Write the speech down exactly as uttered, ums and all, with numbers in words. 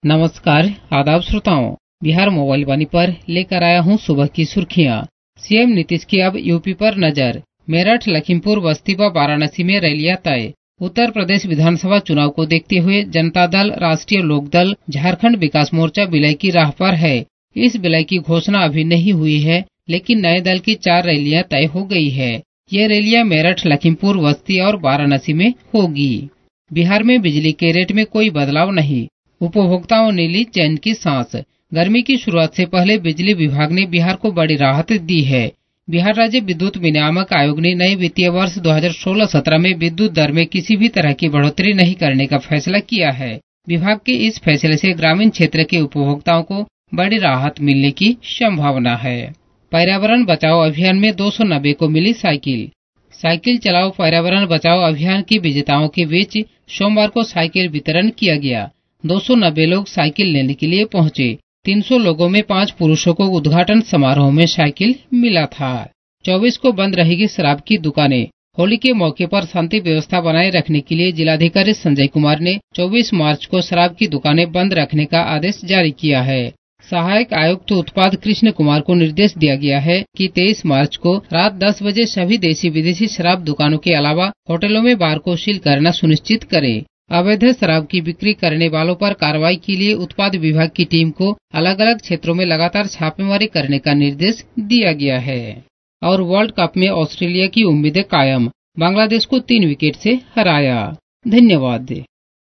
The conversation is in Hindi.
नमस्कार, आदाब श्रोताओं। बिहार मोबाइल वाणी पर लेकर आया हूं सुबह की सुर्खियां। सीएम नीतीश की अब यूपी पर नजर। मेरठ, लखीमपुर, बस्ती व वाराणसी में रैलियां तय। उत्तर प्रदेश विधानसभा चुनाव को देखते हुए जनता दल, राष्ट्रीय लोकदल, झारखंड विकास मोर्चा विलय की राह पर है। इस विलय की घोषणा अभी नहीं हुई है, लेकिन नए दल की चार रैलियां तय हो गई है। ये रैलियां मेरठ, लखीमपुर, बस्ती और वाराणसी में होगी। बिहार में बिजली के रेट में कोई बदलाव नहीं। उपभोक्ताओं ने ली चैन की सांस। गर्मी की शुरुआत से पहले बिजली विभाग ने बिहार को बड़ी राहत दी है। बिहार राज्य विद्युत विनियामक आयोग ने नए वित्तीय वर्ष दो हज़ार सोलह सत्रह में विद्युत दर में किसी भी तरह की बढ़ोतरी नहीं करने का फैसला किया है। विभाग के इस फैसले से ग्रामीण क्षेत्र के उपभोक्ताओं को बड़ी राहत मिलने की संभावना है। पर्यावरण बचाओ अभियान में दो सौ नब्बे को मिली साइकिल। साइकिल चलाओ पर्यावरण बचाओ अभियान की विजेताओं के बीच सोमवार को साइकिल वितरण किया गया। दो सौ नब्बे लोग साइकिल लेने के लिए पहुंचे। तीन सौ लोगों में पांच पुरुषों को उद्घाटन समारोह में साइकिल मिला था। चौबीस को बंद रहेगी शराब की दुकानें। होली के मौके पर शांति व्यवस्था बनाए रखने के लिए जिलाधिकारी संजय कुमार ने चौबीस मार्च को शराब की दुकानें बंद रखने का आदेश जारी किया है। सहायक आयुक्त तो उत्पाद कृष्ण कुमार को निर्देश दिया गया है कि तेईस मार्च को रात दस बजे सभी देशी विदेशी शराब दुकानों के अलावा होटलों में बार को सील करना सुनिश्चित करें। अवैध शराब की बिक्री करने वालों पर कार्रवाई के लिए उत्पाद विभाग की टीम को अलग अलग क्षेत्रों में लगातार छापेमारी करने का निर्देश दिया गया है। और वर्ल्ड कप में ऑस्ट्रेलिया की उम्मीदें कायम, बांग्लादेश को तीन विकेट से हराया। धन्यवाद।